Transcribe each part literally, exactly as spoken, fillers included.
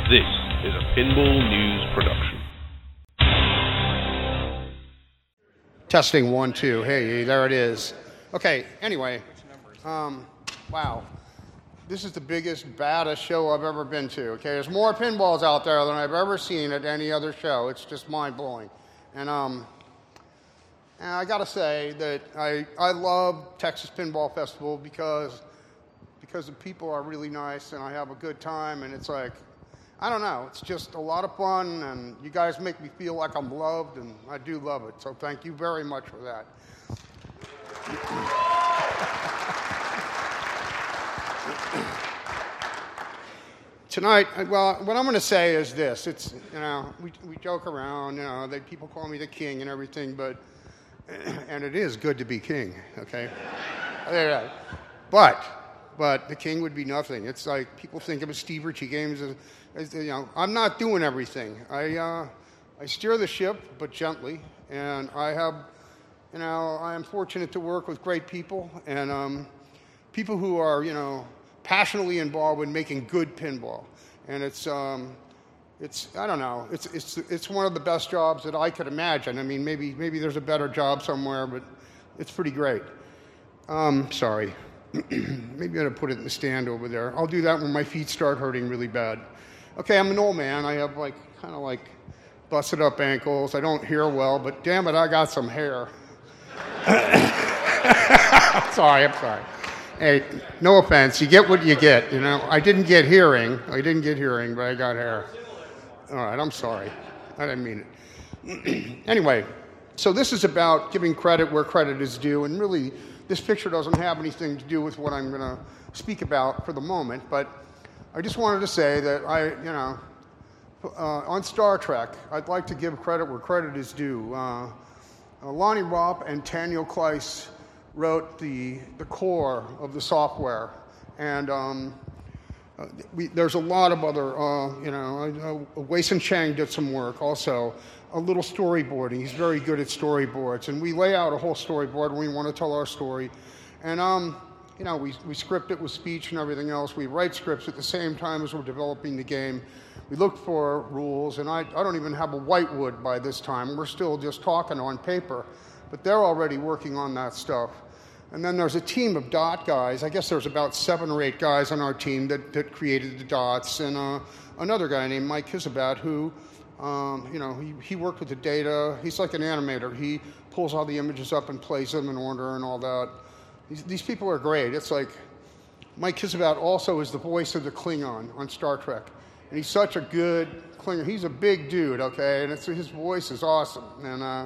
This is a Pinball News production. Testing one, two. Hey, there it is. Okay, anyway, um, wow. This is the biggest, baddest show I've ever been to, okay? There's more pinballs out there than I've ever seen at any other show. It's just mind-blowing. And, um, and I gotta say that I, I love Texas Pinball Festival because, because the people are really nice and I have a good time, and it's like, I don't know, it's just a lot of fun, and you guys make me feel like I'm loved, and I do love it. So thank you very much for that. Tonight, well, what I'm going to say is this. It's, you know, we we joke around, you know, they, people call me the king and everything, but, and it is good to be king, okay? But, but the king would be nothing. It's like people think of a Steve Ritchie games as, as, you know, I'm not doing everything. I, uh, I steer the ship, but gently, and I have, you know, I am fortunate to work with great people, and um, people who are, you know, passionately involved in making good pinball. And it's, um, it's I don't know, it's, it's, it's one of the best jobs that I could imagine. I mean, maybe, maybe there's a better job somewhere, but it's pretty great. Um, sorry. Maybe I ought to put it in the stand over there. I'll do that when my feet start hurting really bad. Okay, I'm an old man. I have like, kind of like busted up ankles. I don't hear well, but damn it, I got some hair. sorry, I'm sorry. Hey, no offense. You get what you get, you know. I didn't get hearing. I didn't get hearing, but I got hair. All right, I'm sorry. I didn't mean it. Anyway, so this is about giving credit where credit is due, and really, this picture doesn't have anything to do with what I'm going to speak about for the moment, but I just wanted to say that I, you know, uh, on Star Trek, I'd like to give credit where credit is due. Uh, uh, Lonnie Ropp and Daniel Kleiss wrote the, the core of the software, and um, uh, we, there's a lot of other, uh, you know, uh, Wei-Sun Chang did some work also, a little storyboarding. He's very good at storyboards, and we lay out a whole storyboard when we want to tell our story, and um, you know, we, we script it with speech and everything else. We write scripts at the same time as we're developing the game. We look for rules, and I, I don't even have a whitewood by this time. We're still just talking on paper, but they're already working on that stuff. And then there's a team of dot guys. I guess there's about seven or eight guys on our team that, that created the dots, and uh, another guy named Mike Kisabat who, um, you know, he, he worked with the data. He's like an animator. He pulls all the images up and plays them in order and all that. These, these people are great. It's like Mike Kisabat also is the voice of the Klingon on Star Trek. And he's such a good Klingon. He's a big dude, okay, and it's, his voice is awesome. And uh,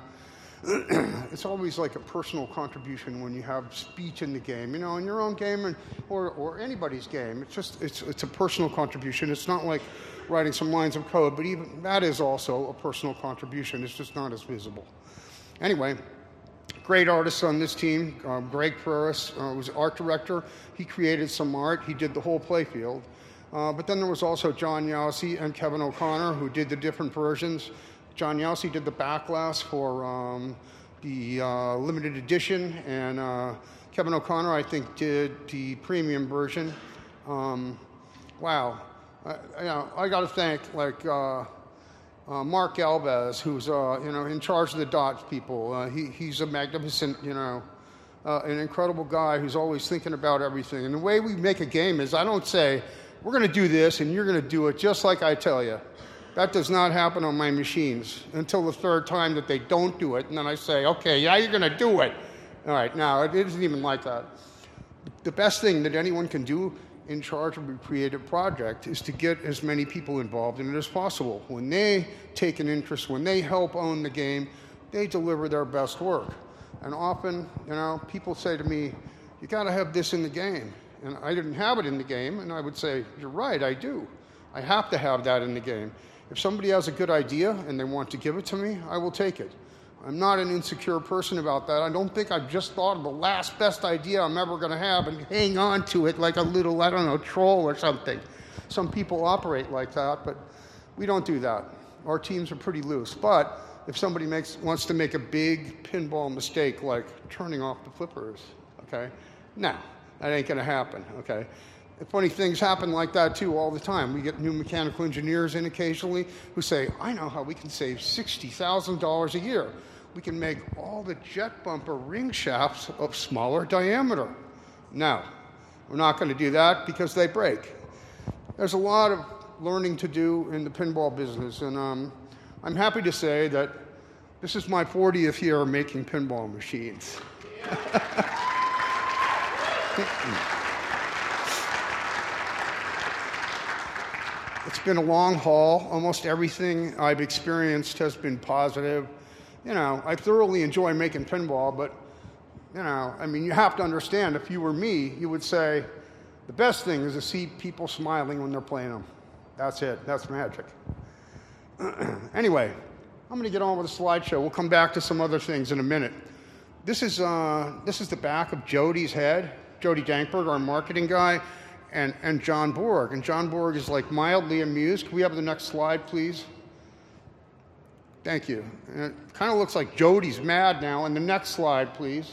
it's always like a personal contribution when you have speech in the game, you know, in your own game and, or, or anybody's game. It's just, it's, it's a personal contribution. It's not like writing some lines of code, but even that is also a personal contribution. It's just not as visible. Anyway, great artists on this team. Uh, Greg Ferris uh, was art director. He created some art. He did the whole playfield. Uh, but then there was also John Yowsey and Kevin O'Connor who did the different versions. John Yowsey did the backlash for um, the uh, limited edition, and uh, Kevin O'Connor, I think, did the premium version. Um, wow. I, you know, I got to thank, like, uh, uh, Mark Galvez, who's, uh, you know, in charge of the dots people. Uh, he, he's a magnificent, you know, uh, an incredible guy who's always thinking about everything. And the way we make a game is I don't say, we're going to do this, and you're going to do it just like I tell you. That does not happen on my machines until the third time that they don't do it, and then I say, okay, yeah, you're going to do it. All right, now, it isn't even like that. The best thing that anyone can do in charge of a creative project is to get as many people involved in it as possible. When they take an interest, when they help own the game, they deliver their best work. And often, you know, people say to me, you got to have this in the game. And I didn't have it in the game, and I would say, you're right, I do. I have to have that in the game. If somebody has a good idea and they want to give it to me, I will take it. I'm not an insecure person about that. I don't think I've just thought of the last best idea I'm ever going to have and hang on to it like a little, I don't know, troll or something. Some people operate like that, but we don't do that. Our teams are pretty loose. But if somebody makes, wants to make a big pinball mistake like turning off the flippers, okay, no, that ain't going to happen, okay? funny things happen like that too all the time. We get new mechanical engineers in occasionally who say, I know how we can save sixty thousand dollars a year. We can make all the jet bumper ring shafts of smaller diameter. No, we're not going to do that because they break. There's a lot of learning to do in the pinball business, and um, I'm happy to say that this is my fortieth year making pinball machines. It's been a long haul. Almost everything I've experienced has been positive. You know, I thoroughly enjoy making pinball, but, you know, I mean, you have to understand, if you were me, you would say, the best thing is to see people smiling when they're playing them. That's it. That's magic. Anyway, I'm going to get on with the slideshow. We'll come back to some other things in a minute. This is, uh, this is the back of Jody's head. Jody Dankberg, our marketing guy, and, and John Borg. And John Borg is like mildly amused. Can we have the next slide, please? Thank you. And it kind of looks like Jody's mad now. And the next slide, please.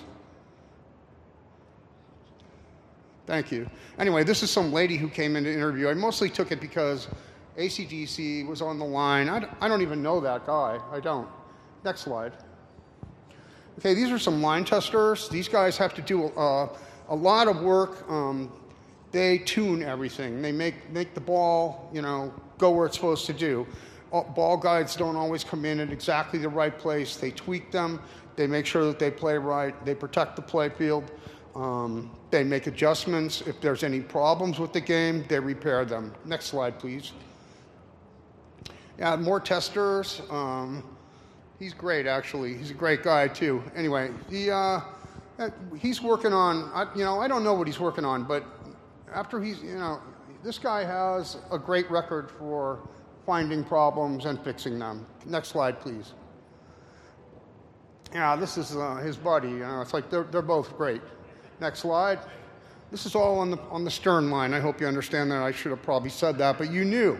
Thank you. Anyway, this is some lady who came in to interview. I mostly took it because A C D C was on the line. I, I don't even know that guy. I don't. Next slide. Okay, these are some line testers. These guys have to do uh, a lot of work. Um, they tune everything. They make, make the ball, you know, go where it's supposed to do. Ball guides don't always come in at exactly the right place. They tweak them. They make sure that they play right. They protect the play field. Um, they make adjustments. If there's any problems with the game, they repair them. Next slide, please. Yeah, more testers. Um, he's great, actually. He's a great guy, too. Anyway, he, uh, he's working on, you know, I don't know what he's working on, but after he's, you know, this guy has a great record for finding problems and fixing them. Next slide, please. Yeah, this is uh, his buddy. You know, it's like they're, they're both great. Next slide. This is all on the, on the Stern line. I hope you understand that. I should have probably said that, but you knew.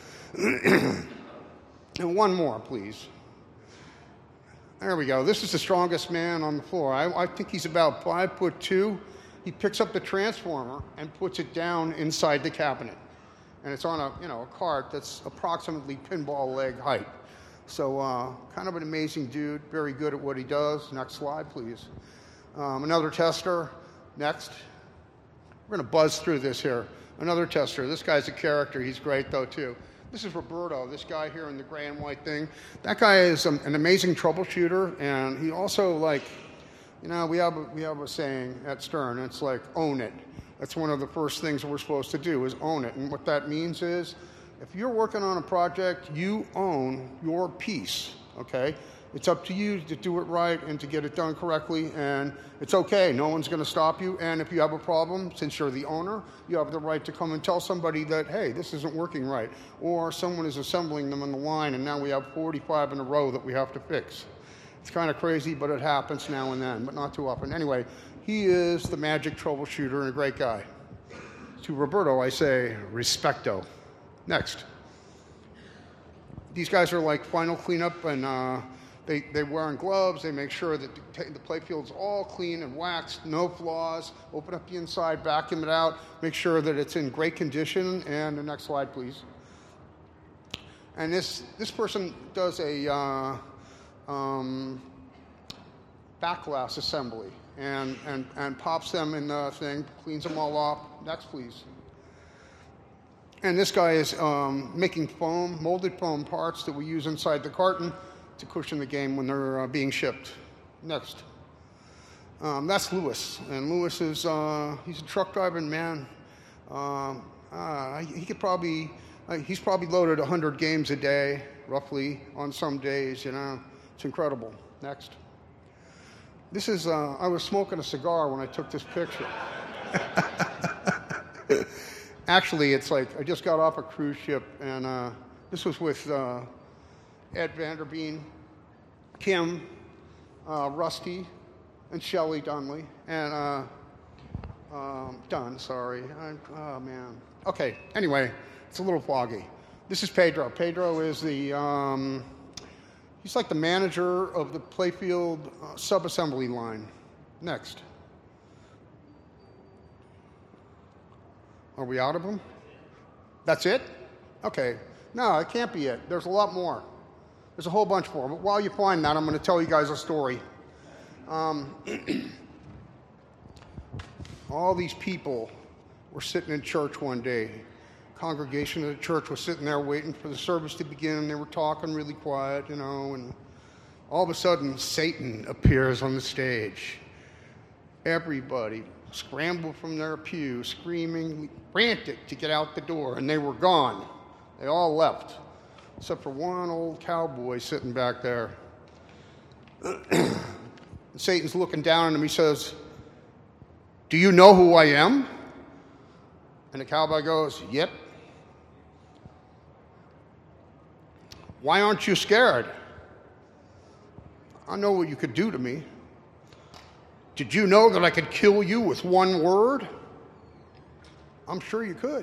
And one more, please. There we go. This is the strongest man on the floor. I, I think he's about five foot two. He picks up the transformer and puts it down inside the cabinet. And it's on a, you know, a cart that's approximately pinball leg height. So uh, kind of an amazing dude, very good at what he does. Next slide, please. Um, another tester. Next. We're going to buzz through this here. Another tester. This guy's a character. He's great, though, too. This is Roberto, this guy here in the gray and white thing. That guy is um, an amazing troubleshooter, and he also, like, you know, we have, a, we have a saying at Stern. It's like, own it. That's one of the first things we're supposed to do, is own it. And what that means is, if you're working on a project, you own your piece, okay? It's up to you to do it right and to get it done correctly, and it's okay. No one's going to stop you, and if you have a problem, since you're the owner, you have the right to come and tell somebody that, hey, this isn't working right, or someone is assembling them on the line, and now we have forty-five in a row that we have to fix. It's kind of crazy, but it happens now and then, but not too often. Anyway, he is the magic troubleshooter and a great guy. To Roberto, I say, respecto. Next. These guys are like final cleanup, and uh, they, they're wearing gloves. They make sure that the, the play field's all clean and waxed, no flaws. Open up the inside, vacuum it out, make sure that it's in great condition. And the next slide, please. And this, this person does a uh, um, back glass assembly and, and, and pops them in the thing, cleans them all off. Next, please. And this guy is um, making foam, molded foam parts that we use inside the carton to cushion the game when they're uh, being shipped. Next. Um, that's Lewis. And Lewis is, uh, he's a truck driving man. Um, uh, he could probably, uh, he's probably loaded one hundred games a day, roughly, on some days, you know. It's incredible. Next. This is, uh, I was smoking a cigar when I took this picture. Actually, it's like I just got off a cruise ship, and uh, this was with uh, Ed Vanderbean, Kim, uh, Rusty, and Shelley Dunley, and uh, um, Dunn, sorry. I, oh, man. Okay, anyway, it's a little foggy. This is Pedro. Pedro is the, um, he's like the manager of the playfield uh, sub-assembly line. Next. Are we out of them? That's it? Okay. No, it can't be it. There's a lot more. There's a whole bunch more. But while you find that, I'm going to tell you guys a story. Um, all these people were sitting in church one day. Congregation of the church was sitting there waiting for the service to begin, and they were talking really quiet, you know, and all of a sudden Satan appears on the stage. Everybody scrambled from their pew, screaming, frantic to get out the door, and they were gone. They all left, except for one old cowboy sitting back there. Satan's looking down at him. He says, "Do you know who I am?" And the cowboy goes, "Yep." "Why aren't you scared?" "I know what you could do to me." "Did you know that I could kill you with one word?" "I'm sure you could."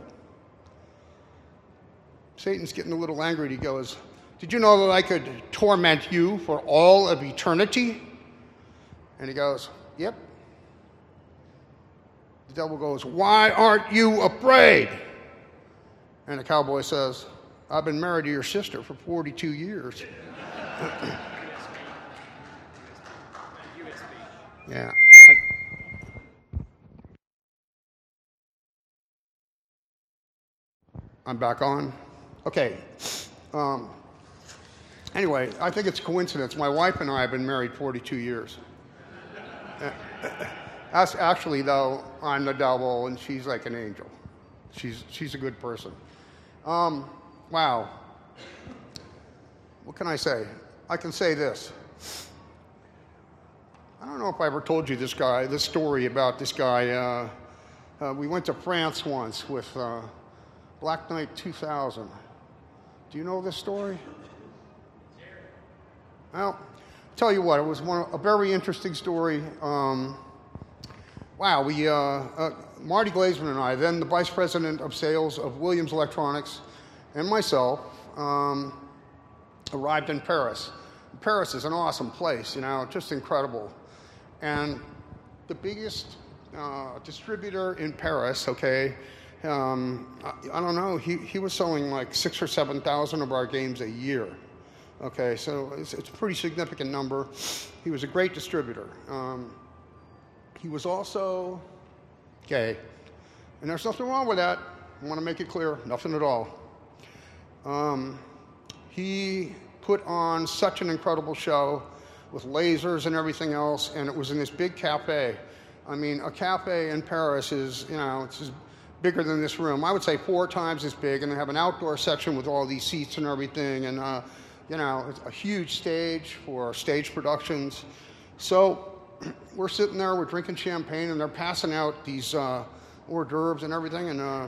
Satan's getting a little angry. He goes, "Did you know that I could torment you for all of eternity?" And he goes, "Yep." The devil goes, "Why aren't you afraid?" And the cowboy says, "I've been married to your sister for forty-two years. Yeah. I, I'm back on. Okay. Um, anyway, I think it's a coincidence. My wife and I have been married forty-two years. That's actually, though, I'm the devil, and she's like an angel. She's she's a good person. Um, wow. What can I say? I can say this. I don't know if I ever told you this guy, this story about this guy. Uh, uh, we went to France once with uh, Black Knight two thousand. Do you know this story? Well, tell you what, it was one, a very interesting story. Um, wow, we, uh, uh, Marty Glazman and I, then the vice president of sales of Williams Electronics, and myself, um, arrived in Paris. Paris is an awesome place, you know, just incredible. And the biggest uh, distributor in Paris, okay, um, I, I don't know, he, he was selling like six or seven thousand of our games a year. Okay, so it's, it's a pretty significant number. He was a great distributor. Um, he was also gay. And there's nothing wrong with that. I want to make it clear, nothing at all. Um, he put on such an incredible show with lasers and everything else, and it was in this big cafe. I mean, a cafe in Paris is, you know, it's just bigger than this room. I would say four times as big, and they have an outdoor section with all these seats and everything, and, uh, you know, it's a huge stage for stage productions. So we're sitting there, we're drinking champagne, and they're passing out these uh, hors d'oeuvres and everything, and uh,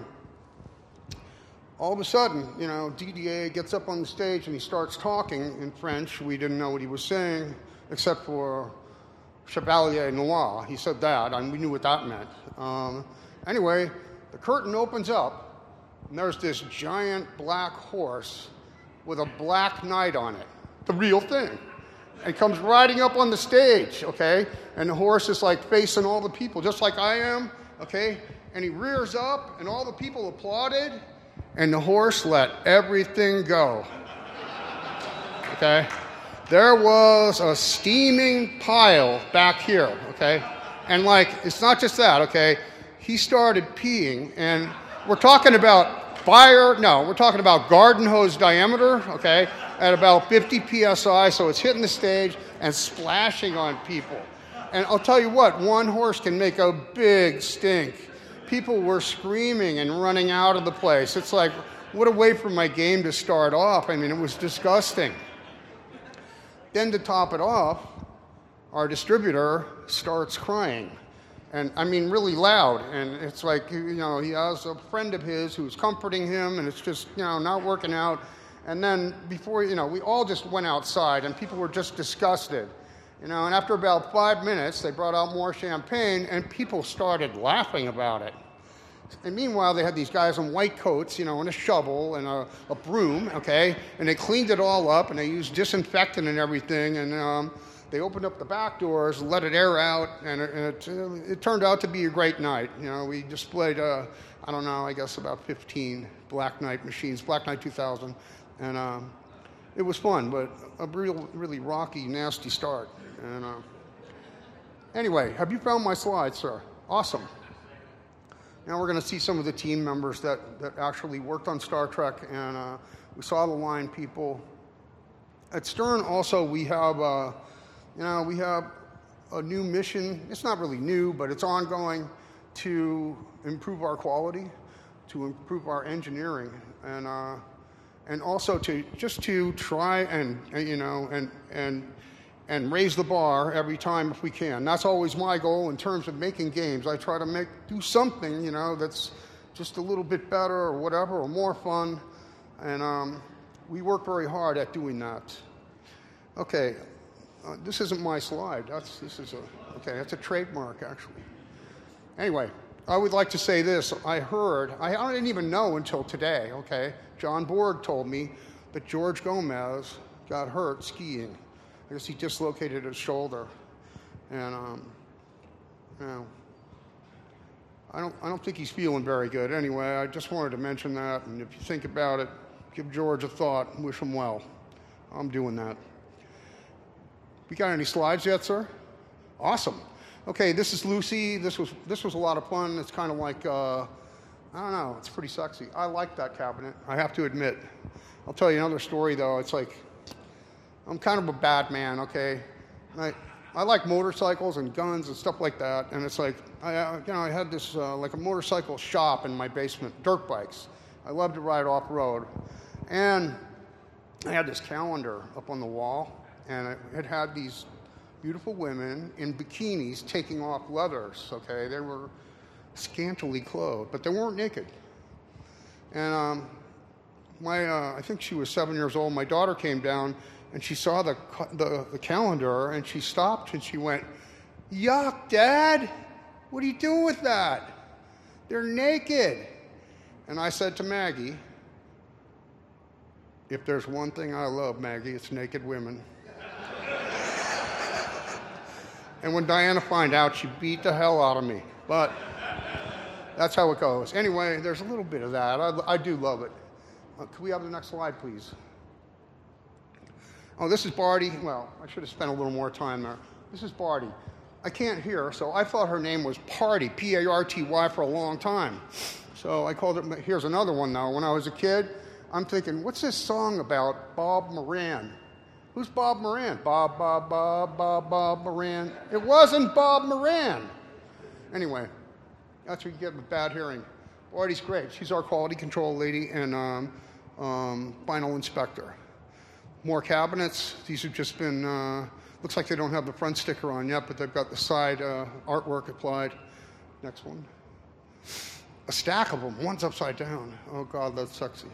all of a sudden, you know, Didier gets up on the stage and he starts talking in French. We didn't know what he was saying, except for Chevalier Noir. He said that, and we knew what that meant. Um, anyway, the curtain opens up, and there's this giant black horse with a black knight on it, the real thing, and comes riding up on the stage, okay? And the horse is like facing all the people, just like I am, okay? And he rears up, and all the people applauded, and the horse let everything go, okay? There was a steaming pile back here, okay? And like, it's not just that, okay? He started peeing, and we're talking about fire, no, we're talking about garden hose diameter, okay, at about fifty P S I, so it's hitting the stage and splashing on people. And I'll tell you what, one horse can make a big stink. People were screaming and running out of the place. It's like, what a way for my game to start off. I mean, it was disgusting. Then to top it off, our distributor starts crying. And I mean, really loud. And it's like, you know, he has a friend of his who's comforting him, and it's just, you know, not working out. And then before, you know, we all just went outside, and people were just disgusted. You know, and after about five minutes, they brought out more champagne, and people started laughing about it. And meanwhile, they had these guys in white coats, you know, and a shovel and a, a broom, okay? And they cleaned it all up, and they used disinfectant and everything. And um, they opened up the back doors, let it air out, and it, it, it turned out to be a great night. You know, we displayed, uh, I don't know, I guess about fifteen Black Knight machines, Black Knight two thousand, and um, it was fun, but a real, really rocky, nasty start. And uh, anyway, have you found my slides, sir? Awesome. Now we're going to see some of the team members that, that actually worked on Star Trek, and uh, we saw the line people. At Stern also we have, uh, you know, we have a new mission. It's not really new, but it's ongoing to improve our quality, to improve our engineering, and uh, and also to just to try and, and you know and and and raise the bar every time if we can. That's always my goal in terms of making games. I try to make do something, you know, that's just a little bit better or whatever, or more fun, and um, we work very hard at doing that. Okay, uh, this isn't my slide. That's this is a okay. That's a trademark, actually. Anyway, I would like to say this. I heard. I, I didn't even know until today. Okay, John Borg told me that George Gomez got hurt skiing. I guess he dislocated his shoulder, and um, you know, I don't. I don't think he's feeling very good. Anyway, I just wanted to mention that. And if you think about it, give George a thought and wish him well. I'm doing that. We got any slides yet, sir? Awesome. Okay, this is Lucy. This was this was a lot of fun. It's kind of like uh, I don't know. It's pretty sexy. I like that cabinet. I have to admit. I'll tell you another story though. It's like I'm kind of a bad man. Okay, I I like motorcycles and guns and stuff like that. And it's like I uh, you know I had this uh, like a motorcycle shop in my basement, dirt bikes. I love to ride off road, and I had this calendar up on the wall. And it had had these beautiful women in bikinis taking off leathers, okay? They were scantily clothed, but they weren't naked. And um, my, uh, I think she was seven years old. My daughter came down, and she saw the, the, the calendar, and she stopped, and she went, "Yuck, Dad! What are you doing with that? They're naked." And I said to Maggie, "If there's one thing I love, Maggie, it's naked women." And when Diana found out, she beat the hell out of me. But that's how it goes. Anyway, there's a little bit of that. I, I do love it. Uh, could we have the next slide, please? Oh, this is Barty. Well, I should have spent a little more time there. This is Barty. I can't hear, so I thought her name was Party, P A R T Y, for a long time. So I called it, here's another one, though. When I was a kid, I'm thinking, what's this song about Bob Moran? Who's Bob Moran? Bob, Bob, Bob, Bob, Bob Moran. It wasn't Bob Moran. Anyway, that's what you get with bad hearing. Artie's great. She's our quality control lady and um, um, final inspector. More cabinets. These have just been, uh, looks like they don't have the front sticker on yet, but they've got the side uh, artwork applied. Next one. A stack of them. One's upside down. Oh, God, that's sexy.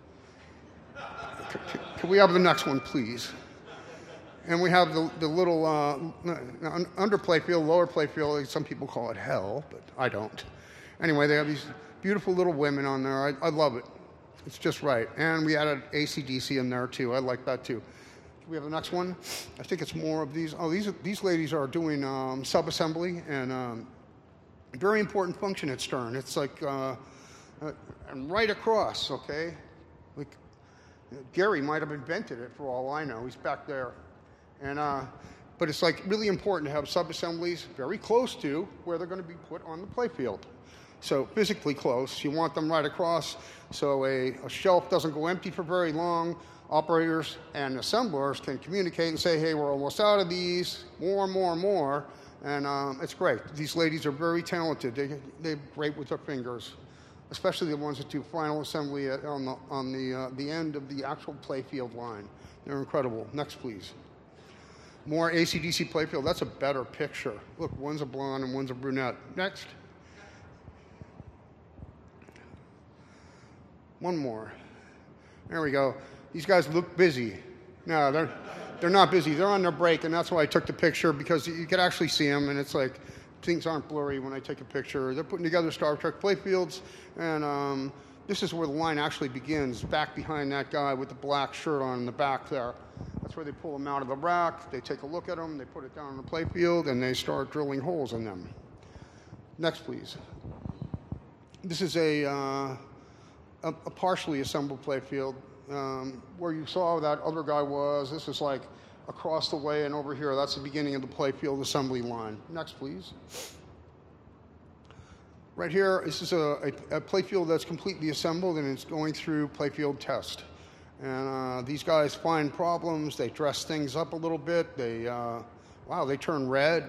Can we have the next one, please? And we have the, the little uh, under playfield, lower playfield. Some people call it hell, but I don't. Anyway, they have these beautiful little women on there. I, I love it. It's just right. And we added A C D C in there, too. I like that, too. Can we have the next one? I think it's more of these. Oh, these, these ladies are doing um, sub-assembly, and um, a very important function at Stern. It's like, uh, uh, and right across, okay? Like, Gary might have invented it for all I know. He's back there. And, uh, but it's like really important to have sub-assemblies very close to where they're going to be put on the playfield. So physically close. You want them right across so a, a shelf doesn't go empty for very long. Operators and assemblers can communicate and say, hey, we're almost out of these, more and more and more. And um, it's great. These ladies are very talented. They, they're great with their fingers, especially the ones that do final assembly at, on the, on the, uh, the end of the actual playfield line. They're incredible. Next, please. More A C D C playfield. That's a better picture. Look, one's a blonde and one's a brunette. Next. One more. There we go. These guys look busy. No, they're, they're not busy. They're on their break, and that's why I took the picture, because you could actually see them, and it's like things aren't blurry when I take a picture. They're putting together Star Trek playfields, and um, this is where the line actually begins, back behind that guy with the black shirt on in the back there. That's That's where they pull them out of the rack. They take a look at them. They put it down on the play field, and they start drilling holes in them. Next, please. This is a, uh, a, a partially assembled play field. Um, where you saw that other guy was, this is like across the way and over here. That's the beginning of the play field assembly line. Next, please. Right here, this is a, a, a play field that's completely assembled, and it's going through play field test. And uh, these guys find problems. They dress things up a little bit. They, uh, wow, they turn red.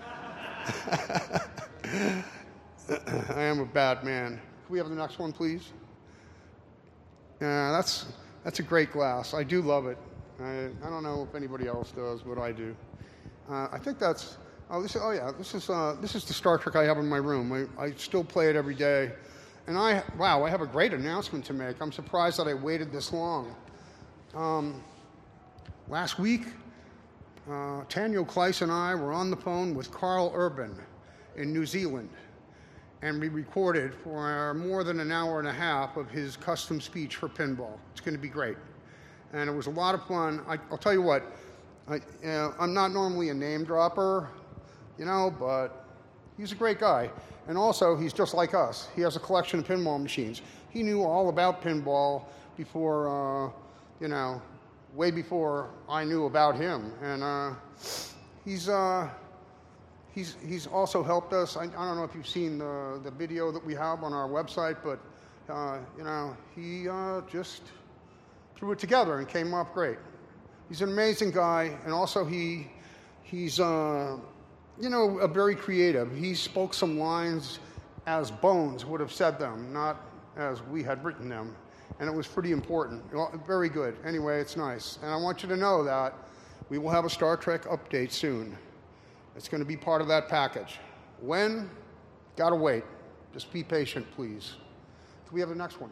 I am a bad man. Can we have the next one, please? Yeah, that's that's a great glass. I do love it. I, I don't know if anybody else does, but I do. Uh, I think that's. Oh, this. Oh, yeah. This is. Uh, this is the Star Trek I have in my room. I, I still play it every day, and I. Wow, I have a great announcement to make. I'm surprised that I waited this long. Um, last week, uh, Tanya Kleiss and I were on the phone with Carl Urban in New Zealand, and we recorded for more than an hour and a half of his custom speech for pinball. It's going to be great. And it was a lot of fun. I, I'll tell you what, I, uh, I'm not normally a name dropper, you know, but he's a great guy. And also, he's just like us. He has a collection of pinball machines. He knew all about pinball before, uh, you know, way before I knew about him. And uh, he's... Uh, He's he's also helped us. I, I don't know if you've seen the, the video that we have on our website, but, uh, you know, he uh, just threw it together and came up great. He's an amazing guy, and also he he's, uh, you know, a very creative. He spoke some lines as Bones would have said them, not as we had written them, and it was pretty important. Very good. Anyway, it's nice. And I want you to know that we will have a Star Trek update soon. It's going to be part of that package. When? Gotta wait. Just be patient, please. Can we have the next one?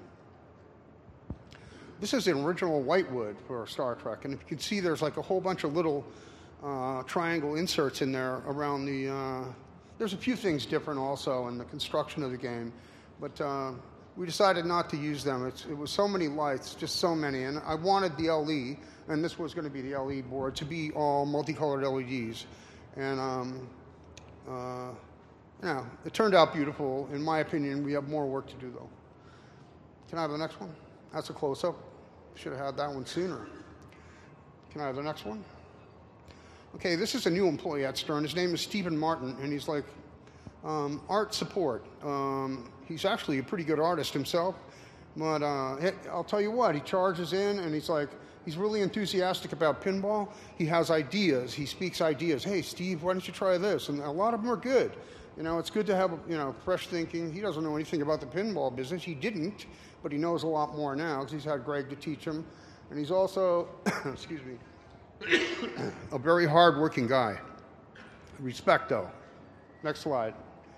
This is an original whitewood for Star Trek, and if you can see, there's like a whole bunch of little uh, triangle inserts in there around the... Uh, there's a few things different also in the construction of the game, but uh, we decided not to use them. It's, it was so many lights, just so many, and I wanted the L E, and this was going to be the L E board, to be all multicolored L E Ds. And, um, uh, you know, it turned out beautiful. In my opinion, we have more work to do, though. Can I have the next one? That's a close-up. Should have had that one sooner. Can I have the next one? Okay, this is a new employee at Stern. His name is Stephen Martin, and he's like um, art support. Um, he's actually a pretty good artist himself. But uh, I'll tell you what, he charges in, and he's like, he's really enthusiastic about pinball. He has ideas. He speaks ideas. Hey, Steve, why don't you try this? And a lot of them are good. You know, it's good to have, you know, fresh thinking. He doesn't know anything about the pinball business. He didn't, but he knows a lot more now because he's had Greg to teach him. And he's also, excuse me, a very hard-working guy. Respect, though. Next slide.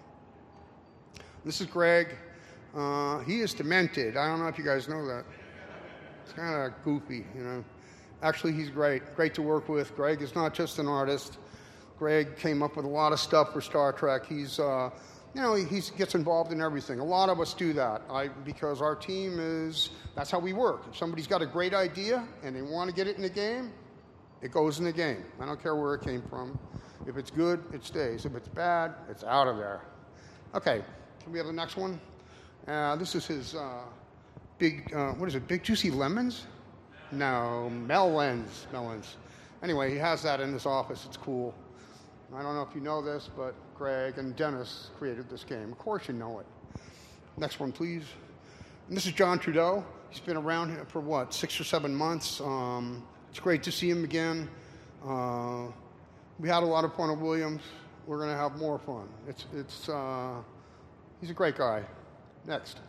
This is Greg. Uh, he is demented. I don't know if you guys know that. It's kind of goofy, you know. Actually, he's great. Great to work with. Greg is not just an artist. Greg came up with a lot of stuff for Star Trek. He's, uh, you know, he he's, gets involved in everything. A lot of us do that I, because our team is, that's how we work. If somebody's got a great idea and they want to get it in the game, it goes in the game. I don't care where it came from. If it's good, it stays. If it's bad, it's out of there. Okay, can we have the next one? Uh, this is his... Uh, Big, uh, what is it, Big Juicy Lemons? No, melons, melons. Anyway, he has that in his office. It's cool. I don't know if you know this, but Greg and Dennis created this game. Of course you know it. Next one, please. And this is John Trudeau. He's been around here for, what, six or seven months. Um, it's great to see him again. Uh, we had a lot of fun at Williams. We're going to have more fun. It's, it's, uh, he's a great guy. Next.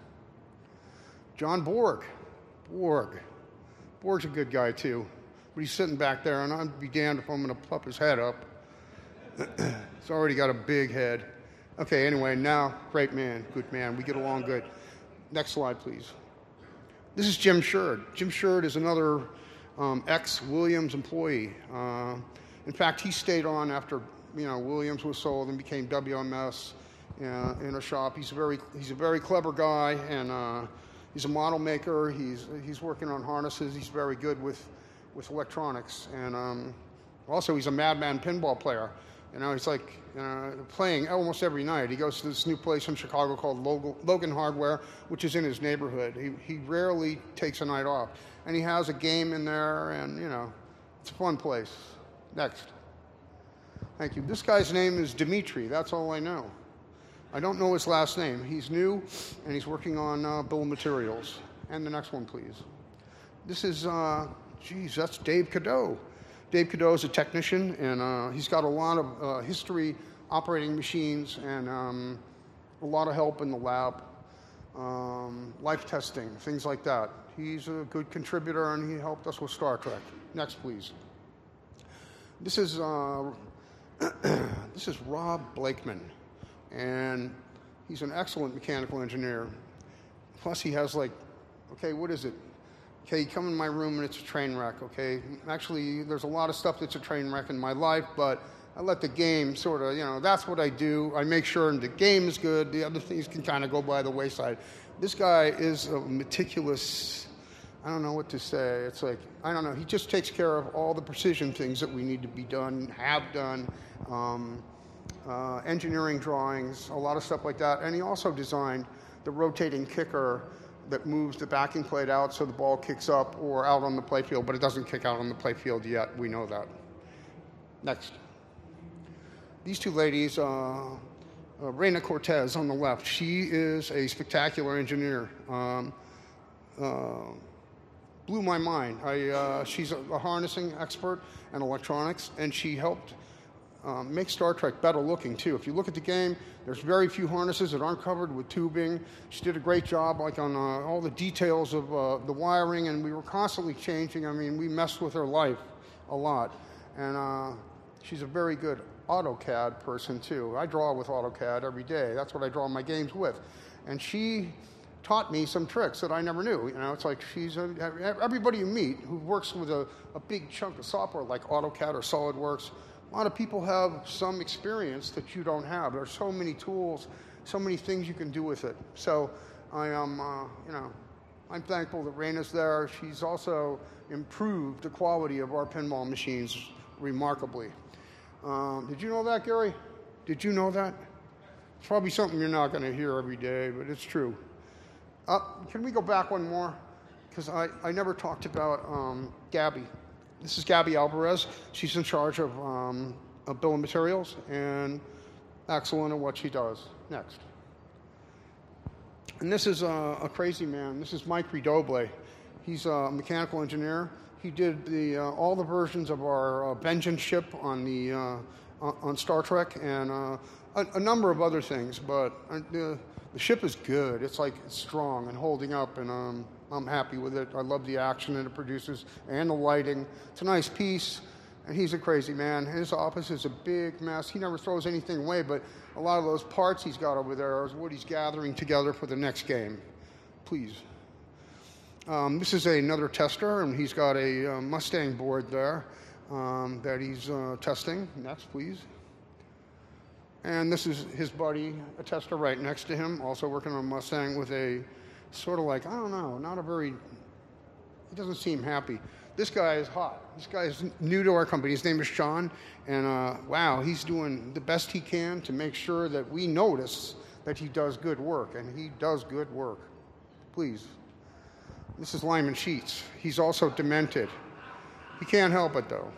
John Borg. Borg. Borg's a good guy, too. But he's sitting back there, and I'd be damned if I'm going to puff his head up. He's already got a big head. Okay, anyway, now, great man, good man. We get along good. Next slide, please. This is Jim Sherd. Jim Sherd is another um, ex-Williams employee. Uh, in fact, he stayed on after, you know, Williams was sold and became W M S uh, in a shop. He's a very, he's a very clever guy, and uh, he's a model maker. He's he's working on harnesses. He's very good with with electronics. And um, also, he's a madman pinball player. You know, he's like you know, playing almost every night. He goes to this new place in Chicago called Logan Hardware, which is in his neighborhood. He he rarely takes a night off. And he has a game in there, and, you know, it's a fun place. Next. Thank you. This guy's name is Dimitri. That's all I know. I don't know his last name. He's new, and he's working on uh, bill of materials. And the next one, please. This is, uh, geez, that's Dave Cadeau. Dave Cadeau is a technician, and uh, he's got a lot of uh, history operating machines and um, a lot of help in the lab, um, life testing, things like that. He's a good contributor, and he helped us with Star Trek. Next, please. This is uh, this is Rob Blakeman, and he's an excellent mechanical engineer. Plus, he has like, okay, what is it? Okay, you come in my room and it's a train wreck, okay? Actually, there's a lot of stuff that's a train wreck in my life, but I let the game sort of, you know, that's what I do. I make sure the game is good. The other things can kind of go by the wayside. This guy is a meticulous, I don't know what to say. It's like, I don't know. He just takes care of all the precision things that we need to be done, have done, um, uh, engineering drawings, a lot of stuff like that. And he also designed the rotating kicker that moves the backing plate out so the ball kicks up or out on the playfield, but it doesn't kick out on the playfield yet. We know that. Next. These two ladies, uh, uh, Reina Cortez on the left, she is a spectacular engineer. Um, uh, blew my mind. I, uh, she's a, a harnessing expert and electronics, and she helped Um, make Star Trek better looking, too. If you look at the game, there's very few harnesses that aren't covered with tubing. She did a great job like on uh, all the details of uh, the wiring, and we were constantly changing. I mean, we messed with her life a lot. And uh, she's a very good AutoCAD person, too. I draw with AutoCAD every day. That's what I draw my games with. And she taught me some tricks that I never knew. You know, it's like she's a, everybody you meet who works with a, a big chunk of software like AutoCAD or SolidWorks. A lot of people have some experience that you don't have. There's so many tools, so many things you can do with it. So I am, uh, you know, I'm thankful that Reina's there. She's also improved the quality of our pinball machines remarkably. Um, did you know that, Gary? Did you know that? It's probably something you're not going to hear every day, but it's true. Uh, can we go back one more? Because I, I never talked about um, Gabby. This is Gabby Alvarez. She's in charge of um, a bill of materials and excellent at what she does. Next. And this is a, a crazy man. This is Mike Redoble. He's a mechanical engineer. He did the uh, all the versions of our uh, Vengeance ship on the uh, on Star Trek and uh, a, a number of other things. But uh, the, the ship is good. It's like it's strong and holding up, and um, I'm happy with it. I love the action that it produces and the lighting. It's a nice piece, and he's a crazy man. His office is a big mess. He never throws anything away, but a lot of those parts he's got over there is what he's gathering together for the next game. Please. Um, this is a, another tester, and he's got a uh, Mustang board there um, that he's uh, testing. Next, please. And this is his buddy, a tester right next to him, also working on Mustang with a sort of like, I don't know, not a very, he doesn't seem happy. This guy is hot. This guy is new to our company. His name is Sean, and uh, wow, he's doing the best he can to make sure that we notice that he does good work, and he does good work. Please. This is Lyman Sheets. He's also demented. He can't help it, though.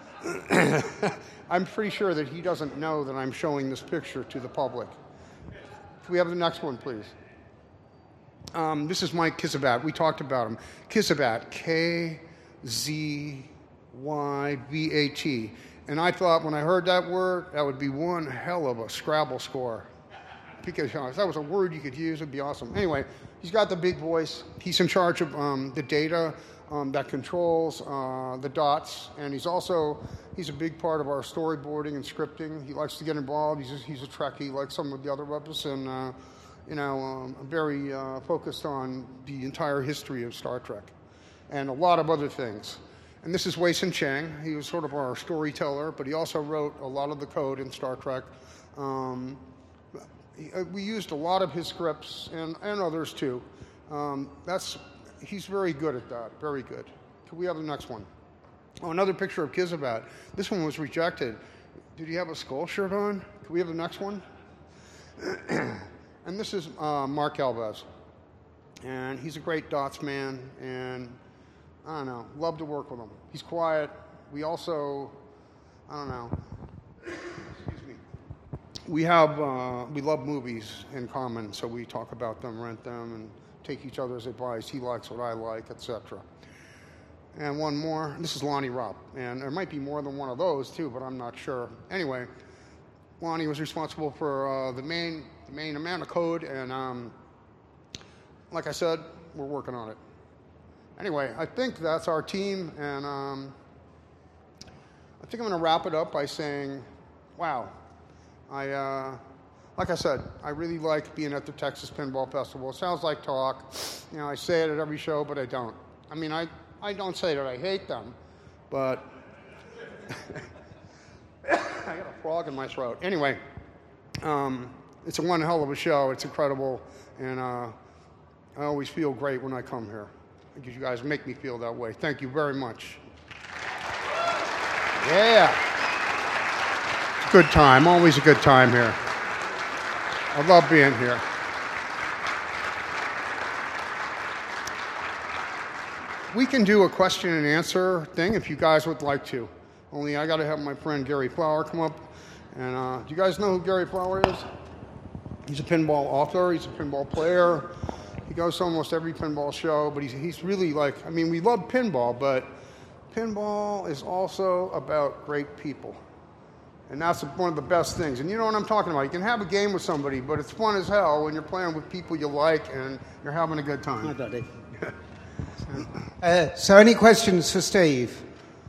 I'm pretty sure that he doesn't know that I'm showing this picture to the public. Can we have the next one, please? Um, this is Mike Kizabat. We talked about him. Kizabat, K Z Y B A T. And I thought when I heard that word, that would be one hell of a Scrabble score. Because you know, if that was a word you could use, it'd be awesome. Anyway, he's got the big voice. He's in charge of um, the data um, that controls uh, the dots. And he's also, he's a big part of our storyboarding and scripting. He likes to get involved. He's a, he's a Trekkie like some of the other of us. And, uh, you know, um, very uh, focused on the entire history of Star Trek and a lot of other things. And this is Wei Sin Chang. He was sort of our storyteller, but he also wrote a lot of the code in Star Trek. Um, he, uh, we used a lot of his scripts and, and others too. Um, that's he's very good at that, very good. Can we have the next one? Oh, another picture of Kizabet. This one was rejected. Did he have a skull shirt on? Can we have the next one? And this is uh, Mark Alves. And he's a great dots man, and I don't know, love to work with him. He's quiet. We also, I don't know, excuse me. We have, uh, we love movies in common, so we talk about them, rent them, and take each other's advice. He likes what I like, et cetera. And one more, this is Lonnie Rupp, and there might be more than one of those too, but I'm not sure. Anyway, Lonnie was responsible for uh, the main the main amount of code, and um, like I said, we're working on it. Anyway, I think that's our team, and um, I think I'm going to wrap it up by saying, wow, I, uh, like I said, I really like being at the Texas Pinball Festival. It sounds like talk. You know, I say it at every show, but I don't. I mean, I, I don't say that I hate them, but I got a frog in my throat. Anyway, um, it's a one hell of a show. It's incredible, and uh, I always feel great when I come here, because you guys make me feel that way. Thank you very much. Yeah. It's a good time. Always a good time here. I love being here. We can do a question and answer thing if you guys would like to. Only I got to have my friend Gary Flower come up. And uh, do you guys know who Gary Flower is? He's a pinball author. He's a pinball player. He goes to almost every pinball show, but he's, he's really like, I mean, we love pinball, but pinball is also about great people. And that's one of the best things. And you know what I'm talking about. You can have a game with somebody, but it's fun as hell when you're playing with people you like and you're having a good time. Hi, buddy. uh, so any questions for Steve?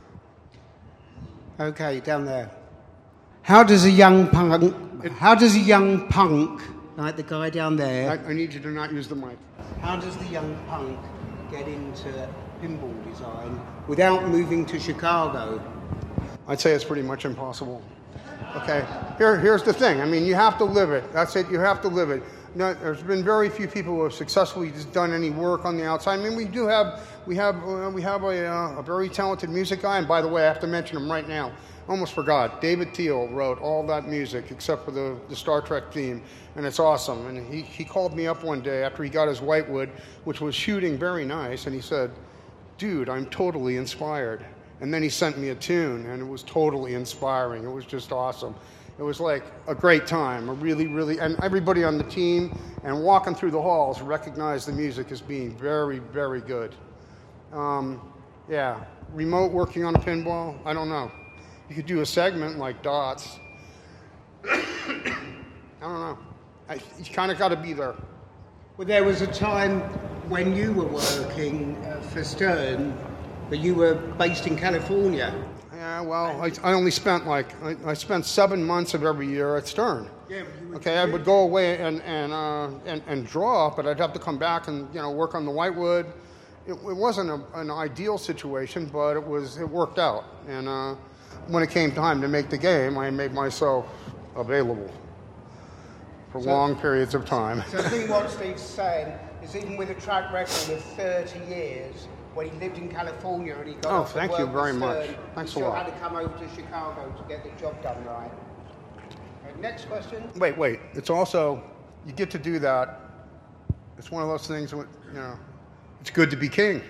Okay, down there. How does a young punk, It, how does a young punk, like the guy down there, I, I need you to not use the mic. how does the young punk get into pinball design without moving to Chicago? I'd say it's pretty much impossible. Okay, Here, here's the thing. I mean, you have to live it. That's it. You have to live it. No, there's been very few people who have successfully just done any work on the outside. I mean, we do have, we have, uh, we have a, uh, a very talented music guy. And by the way, I have to mention him right now. Almost forgot. David Thiel wrote all that music except for the, the Star Trek theme, and it's awesome. And he, he called me up one day after he got his Whitewood, which was shooting very nice, and he said, "Dude, I'm totally inspired." And then he sent me a tune, and it was totally inspiring. It was just awesome. It was like a great time, a really, really, and everybody on the team and walking through the halls recognized the music as being very, very good. Um, yeah, remote working on a pinball, I don't know. You could do a segment like dots. I don't know. I, you kind of got to be there. Well, there was a time when you were working uh, for Stern, but you were based in California. Yeah, well, I, I only spent like, I, I spent seven months of every year at Stern. Yeah, but you were Okay, I would go away and and, uh, and and draw, but I'd have to come back and, you know, work on the Whitewood. It, it wasn't a, an ideal situation, but it was it worked out. And uh, when it came time to make the game, I made myself available for So- long periods of time. So I think what Steve's saying is even with a track record of thirty years, when he lived in California and he got Oh, off thank of you work very with much. Stern, Thanks he a still lot. had to come over to Chicago to get the job done right. Okay, next question. Wait, wait. It's also, you get to do that. It's one of those things, you know, it's good to be king.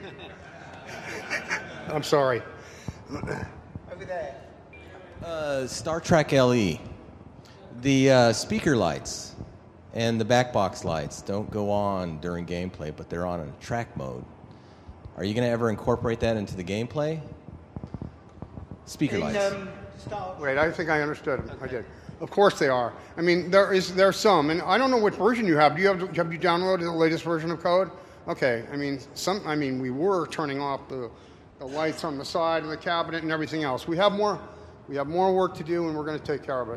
I'm sorry. Over there. Uh, Star Trek L E. The uh, speaker lights and the back box lights don't go on during gameplay, but they're on in track mode. Are you going to ever incorporate that into the gameplay? Speaker In, lights. um, Star- Wait, I think I understood. I did. Of course they are. I mean, there is there's some, and I don't know what version you have. Do you have have you downloaded the latest version of code? Okay. I mean, some. I mean, we were turning off the the lights on the side of the cabinet and everything else. We have more. We have more work to do, and we're going to take care of it.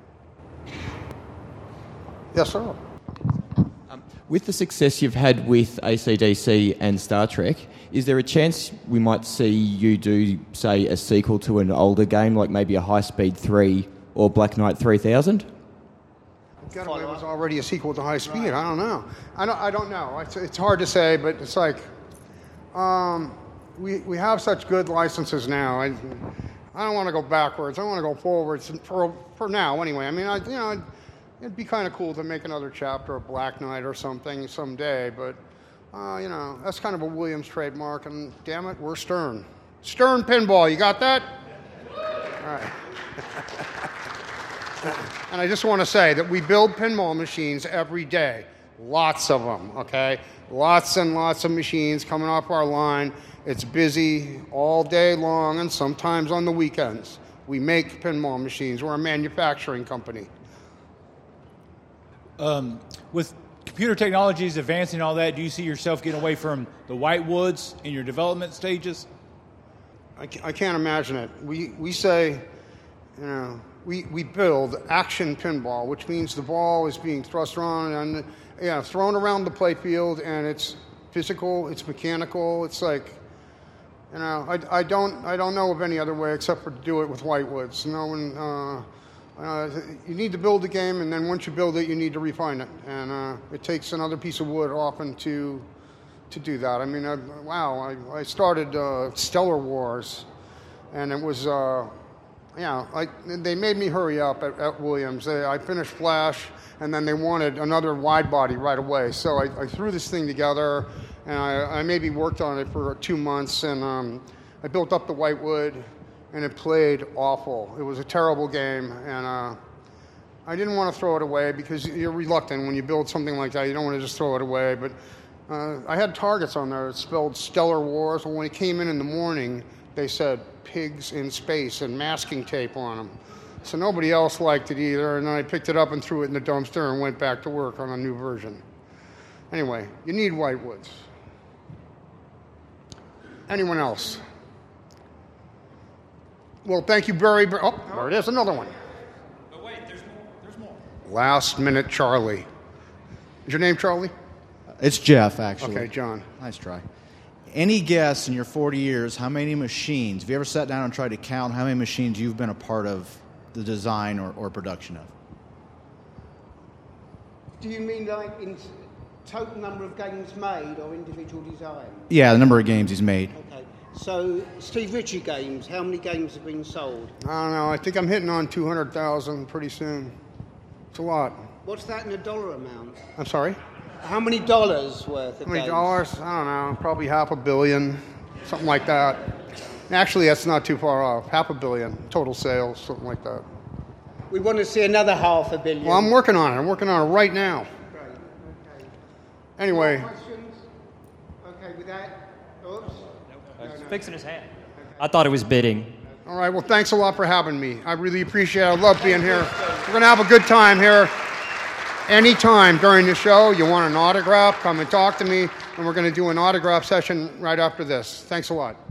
Yes, sir. With the success you've had with A C D C and Star Trek, is there a chance we might see you do, say, a sequel to an older game, like maybe a High Speed three or Black Knight three thousand? Getaway was already a sequel to High Speed. I don't know. I don't. I don't know. It's, it's hard to say, but it's like, um, we, we have such good licenses now. I, I don't want to go backwards. I want to go forwards for, for now anyway. I mean, I, you know, it'd be kind of cool to make another chapter of Black Knight or something someday, but, uh, you know, that's kind of a Williams trademark, and damn it, we're Stern. Stern Pinball, you got that? All right. And I just want to say that we build pinball machines every day. Lots of them, okay? Lots and lots of machines coming off our line. It's busy all day long and sometimes on the weekends. We make pinball machines. We're a manufacturing company. Um, with computer technologies advancing and all that, do you see yourself getting away from the white woods in your development stages? I can't imagine it. We, we say, you know, we, we build action pinball, which means the ball is being thrust around and yeah, thrown around the playfield, and it's physical, it's mechanical. It's like, you know, I, I don't I don't know of any other way except for to do it with whitewoods. You know, when uh, uh, you need to build a game, and then once you build it, you need to refine it, and uh, it takes another piece of wood often to to do that. I mean, I, wow, I, I started uh, Stellar Wars, and it was. Uh, Yeah, I, they made me hurry up at, at Williams. They, I finished Flash, and then they wanted another wide body right away. So I, I threw this thing together, and I, I maybe worked on it for two months, and um, I built up the whitewood, and it played awful. It was a terrible game, and uh, I didn't want to throw it away because you're reluctant when you build something like that. You don't want to just throw it away. But uh, I had targets on there. It spelled Stellar Wars. Well, when it came in in the morning, they said pigs in space and masking tape on them. So nobody else liked it either, and then I picked it up and threw it in the dumpster and went back to work on a new version. Anyway, you need whitewoods. Anyone else? Well, thank you very, very... Oh, there it is, another one. But wait, there's more. There's more. Last minute Charlie. Is your name Charlie? It's Jeff, actually. Okay, John. Nice try. Any guess in your forty years how many machines, have you ever sat down and tried to count how many machines you've been a part of the design or, or production of? Do you mean like in total number of games made or individual design? Yeah, the number of games he's made. Okay. So, Steve Ritchie games, how many games have been sold? I don't know. I think I'm hitting on two hundred thousand pretty soon. It's a lot. What's that in a dollar amount? I'm sorry? How many dollars worth of How many games? dollars? I don't know. Probably half a billion, something like that. Actually, that's not too far off. Half a billion total sales, something like that. We want to see another half a billion. Well, I'm working on it. I'm working on it right now. Great. Okay. Anyway. More questions? Okay, with that? Oops. I was fixing his hand. I thought it was bidding. All right. Well, thanks a lot for having me. I really appreciate it. I love being here. We're going to have a good time here. Anytime during the show you want an autograph, come and talk to me, and we're going to do an autograph session right after this. Thanks a lot.